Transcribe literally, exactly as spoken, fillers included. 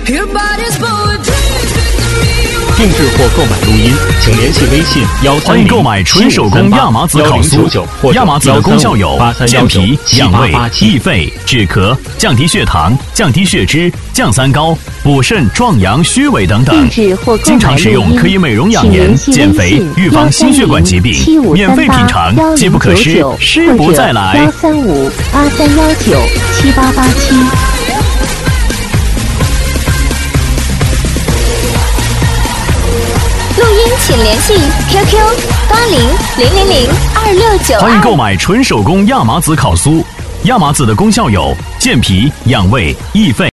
定制或购买录音，请联系微信幺三零欢迎购买纯手工亚麻籽烤酥。亚麻籽的功效有健脾、养胃、益肺、止咳、降低血糖、降低血脂、降三高、补肾、壮阳、虚伪等等。 定制或购买录音， 经常使用可以美容养颜、减肥、预防心血管疾病。免费品尝，机不可失，失不再来。 幺三五八三幺九七八八七。 请联系 Q Q 八零零零零二六九二。 欢迎购买纯手工亚麻籽烤酥。亚麻籽的功效有健脾、养胃、益肺。